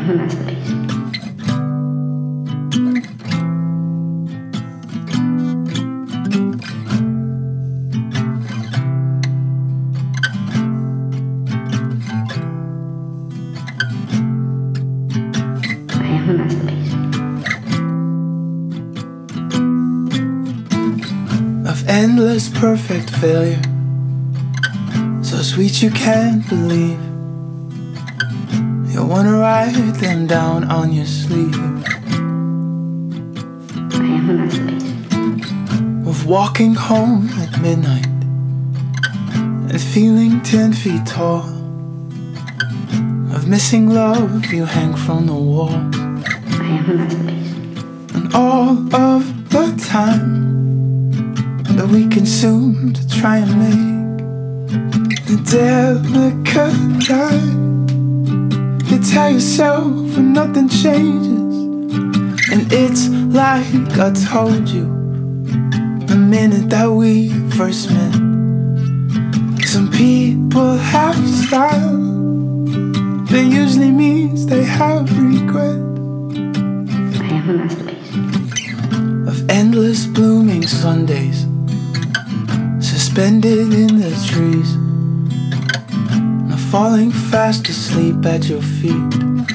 am a masterpiece. I am a masterpiece. Of endless perfect failure, so sweet you can't believe. You wanna write them down on your sleeve. I am a masterpiece. Of walking home at midnight and feeling 10 feet tall. Of missing love you hang from the wall. I am a masterpiece. And all of the time that we consume to try and make the delicate lie. You tell yourself when nothing changes, and it's like I told you the minute that we first met. Some people have style, that usually means they have regret. I am a masterpiece. Of endless blooming Sundays suspended in the trees, and of falling fast asleep at your feet.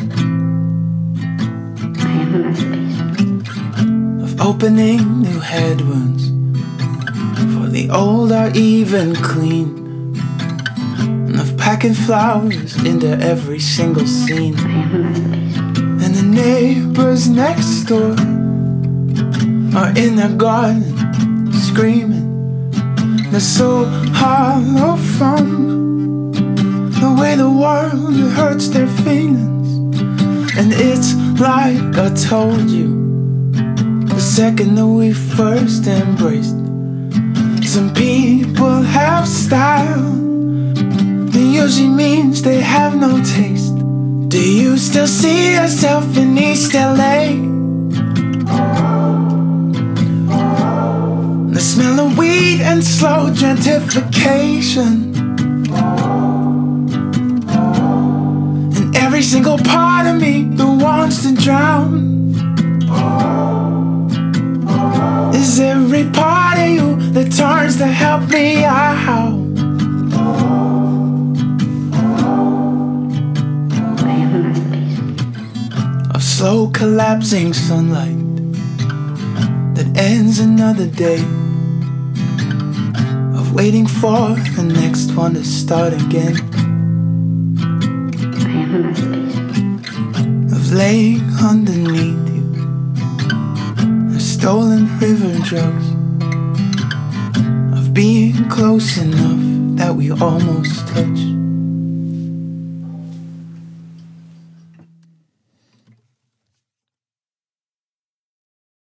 I am a masterpiece. Of opening new head wounds, for the old are even clean, and of packing flowers into every single scene. I am a masterpiece. And the neighbors next door are in their garden screaming. They're so hollow from the way the world hurts their feelings. And it's like I told you the second that we first embraced. Some people have style, it usually means they have no taste. Do you still see yourself in East LA? The smell of weed and slow gentrification, and every single part of me that wants to drown. Is every part of you that turns to help me out. I am a masterpiece. Of slow collapsing sunlight that ends another day, of waiting for the next one to start again. I am a masterpiece. Of laying underneath you, of stolen river drugs, of being close enough that we almost touch.